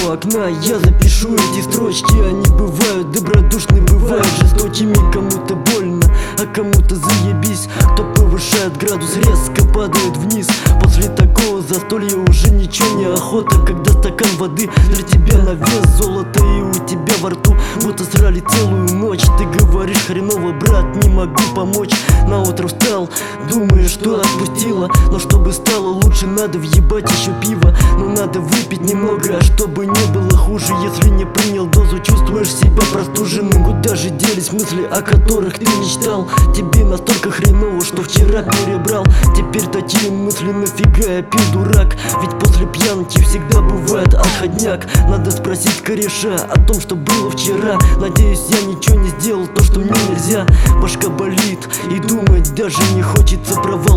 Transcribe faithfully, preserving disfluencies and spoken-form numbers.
у окна я запишу эти строчки. Они бывают добродушны, бывают жестокими. Кому-то больно, а кому-то заебись. Кто повышает градус, резко падает вниз. После такого застолья уже ничего не охота. Когда стакан воды для тебя на вес золота, и у тебя во рту будто срали целую ночь. Ты говоришь: хреново, брат, не могу помочь. Наутро встал, думаешь, что отпустила. Но чтобы стало лучше, надо въебать еще пиво. Но надо выпить немного, чтобы не было хуже. Если не принял дозу, чувствуешь себя простуженным. Куда же делись мысли, о которых ты мечтал? Тебе настолько хреново, что вчера перебрал. Теперь такие мысли: нафига я пил, дурак? Ведь после пьянки всегда бывает отходняк. Надо спросить кореша о том, что было вчера. Надеюсь, я ничего не сделал, то, что мне нельзя. Башка болит и думать даже не хочется. Права